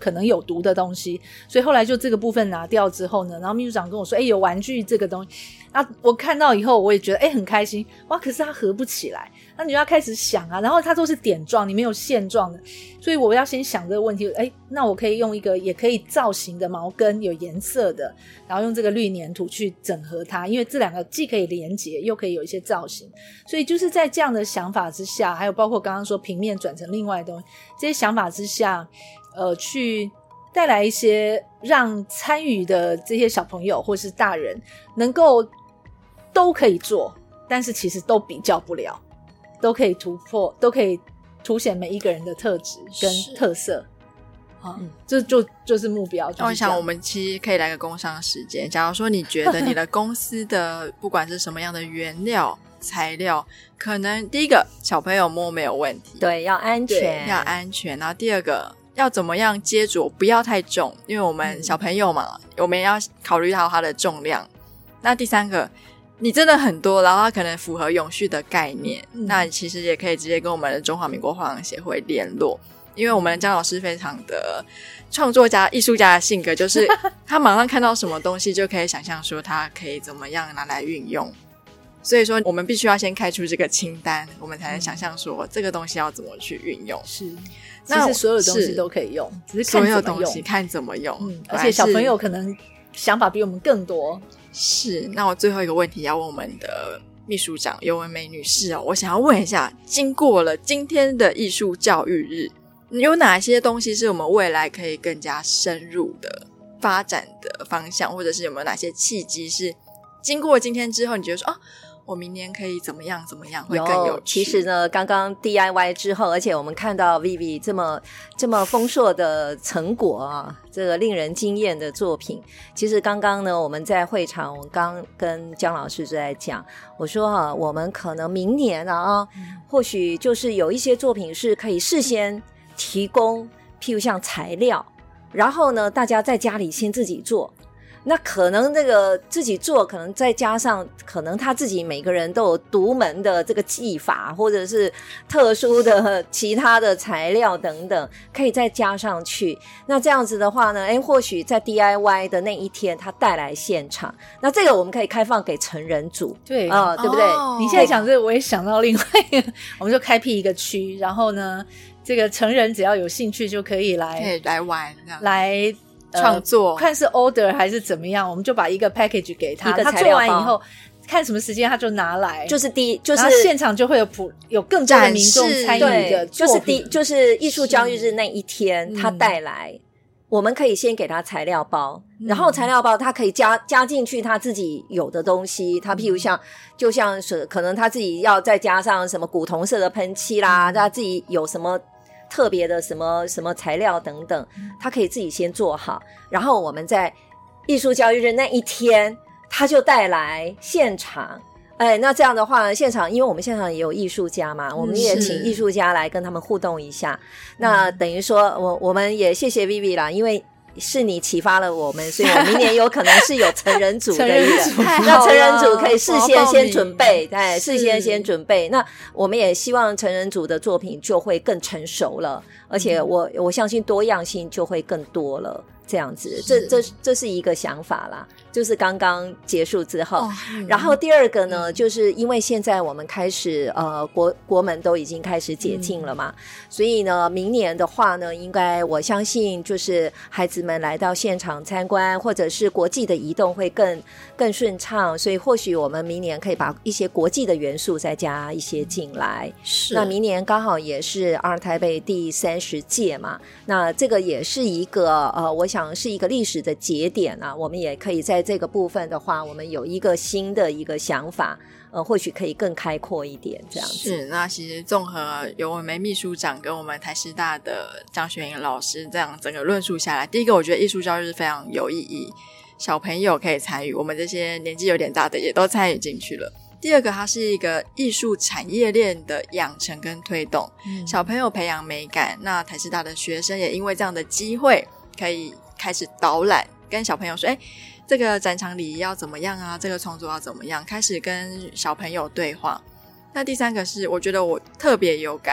可能有毒的东西，所以后来就这个部分拿掉之后呢，然后秘书长跟我说，哎，有玩具这个东西啊，我看到以后我也觉得哎很开心，哇，可是它合不起来，那你就要开始想啊，然后它都是点状，你没有线状的，所以我要先想这个问题，哎，那我可以用一个也可以造型的毛根，有颜色的，然后用这个绿粘土去整合它，因为这两个既可以连结又可以有一些造型，所以就是在这样的想法之下，还有包括刚刚说平面转成另外的东西，这些想法之下呃，去带来一些让参与的这些小朋友或是大人能够都可以做，但是其实都比较不了，都可以突破，都可以凸显每一个人的特质跟特色。嗯，这就就是目标。就是、 我想我们其实可以来个工商时间。假如说你觉得你的公司的不管是什么样的原料材料，可能第一个小朋友摸没有问题， 对，要安全， 要安全。然后第二个要怎么样接着不要太重，因为我们小朋友嘛、嗯、我们要考虑到它的重量。那第三个你真的很多，然后它可能符合永续的概念、嗯、那其实也可以直接跟我们的中华民国画廊协会联络，因为我们的姜老师非常的创作家艺术家的性格，就是他马上看到什么东西就可以想象说他可以怎么样拿来运用，所以说我们必须要先开出这个清单，我们才能想象说这个东西要怎么去运用。 是，其实所有东西都可以用，只是看怎么用， 所有东西看怎么用、 嗯、而且小朋友可能想法比我们更多。 是，那我最后一个问题要问我们的秘书长尤文梅女士哦，我想要问一下，经过了今天的艺术教育日，有哪些东西是我们未来可以更加深入的发展的方向，或者是有没有哪些契机是经过今天之后你觉得说啊，我明年可以怎么样怎么样会更有趣。 其实呢刚刚 D I Y 之后，而且我们看到 Vivi 这么这么丰硕的成果啊，这个令人惊艳的作品，其实刚刚呢我们在会场，我刚跟姜老师就在讲，我说啊，我们可能明年啊、嗯、或许就是有一些作品是可以事先提供，譬如像材料，然后呢大家在家里先自己做，那可能这个自己做，可能再加上可能他自己每个人都有独门的这个技法，或者是特殊的其他的材料等等，可以再加上去。那这样子的话呢，诶，或许在 D I Y 的那一天他带来现场，那这个我们可以开放给成人组， 对啊、呃，对不对、 哦、你现在讲这个我也想到另外一个，我们就开辟一个区，然后呢这个成人只要有兴趣就可以来可以来玩这样来创作、呃、 看是 order 还是怎么样，我们就把一个 package 给他，他做完以后看什么时间他就拿来， 就是第一就是现场就会有普有更多的民众参与的就是第就是艺术教育日那一天他带来、嗯、我们可以先给他材料包、嗯、然后材料包他可以加加进去他自己有的东西，他譬如像、嗯、就像是可能他自己要再加上什么古铜色的喷漆啦、嗯、他自己有什么特别的什么什么材料等等，他可以自己先做好，然后我们在艺术教育日那一天他就带来现场。哎，那这样的话现场因为我们现场也有艺术家嘛，我们也请艺术家来跟他们互动一下、嗯、那等于说我我们也谢谢 Vivi 啦，因为是你启发了我们，所以我明年有可能是有成人组的一个那成人组可以事先先准备，对，事先先准备，那我们也希望成人组的作品就会更成熟了，而且我我相信多样性就会更多了，这样子，这这这是一个想法啦，就是刚刚结束之后、哦嗯、然后第二个呢、嗯、就是因为现在我们开始呃国国门都已经开始解禁了嘛、嗯、所以呢明年的话呢应该我相信就是孩子们来到现场参观或者是国际的移动会更更顺畅，所以或许我们明年可以把一些国际的元素再加一些进来，是那明年刚好也是 Art Taipei 第三十届嘛，那这个也是一个呃我想是一个历史的节点啊，我们也可以在这个部分的话我们有一个新的一个想法，呃，或许可以更开阔一点这样子。 是，那其实综合尤文梅秘书长跟我们台师大的张雪莹老师这样整个论述下来，第一个我觉得艺术教育是非常有意义，小朋友可以参与，我们这些年纪有点大的也都参与进去了。第二个它是一个艺术产业链的养成跟推动、嗯、小朋友培养美感，那台师大的学生也因为这样的机会可以开始导览，跟小朋友说诶这个展场礼仪要怎么样啊，这个创作要怎么样，开始跟小朋友对话。那第三个是我觉得我特别有感，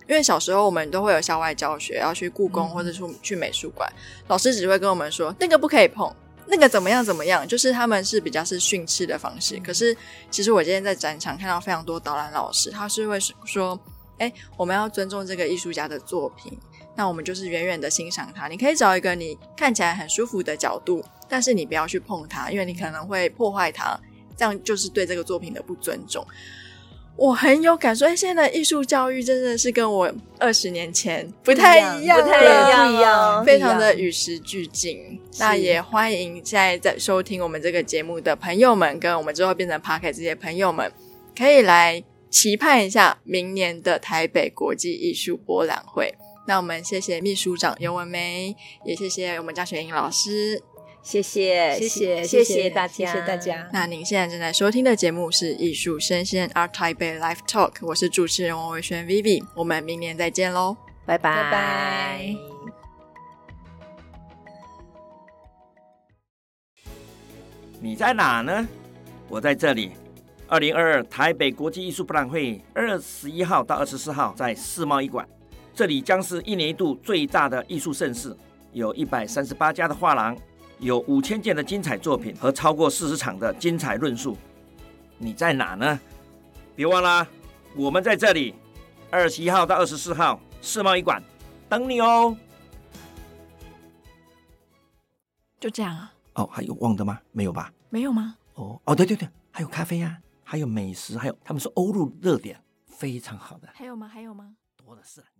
因为小时候我们都会有校外教学，要去故宫或者去美术馆，老师只会跟我们说那个不可以碰，那个怎么样怎么样，就是他们是比较是训斥的方式。可是其实我今天在展场看到非常多导览老师，他是会说哎，我们要尊重这个艺术家的作品，那我们就是远远的欣赏它，你可以找一个你看起来很舒服的角度，但是你不要去碰它，因为你可能会破坏它，这样就是对这个作品的不尊重。我很有感受，哎，现在的艺术教育真的是跟我二十年前不太一样， 不太一样， 不一样， 非常的与时俱进。那也欢迎现在在收听我们这个节目的朋友们，跟我们之后变成 Podcast 这些朋友们，可以来期盼一下明年的台北国际艺术博览会。那我们谢谢秘书长尤文梅，也谢谢我们张雪英老师， 谢谢谢谢谢谢大家， 谢谢大家。 那您现在正在收听的节目是艺术生鲜 Art Taipei Live Talk， 我是主持人王维轩 Vivi， 我们明年再见咯， 拜拜拜拜。 你在哪呢？我在这里。二零二二台北国际艺术博览会二十一号到二十四号在世贸艺馆，这里将是一年一度最大的艺术盛事，有一百三十八家的画廊，有五千件的精彩作品和超过四十场的精彩论述。你在哪呢？别忘了，我们在这里。二十一号到二十四号世贸艺馆等你哦。 就这样啊？ 哦，还有忘的吗？没有吧？ 没有吗？ 哦哦，对对对，还有咖啡啊，还有美食，还有他们说欧陆热点，非常好的。 还有吗？还有吗？ 多的是。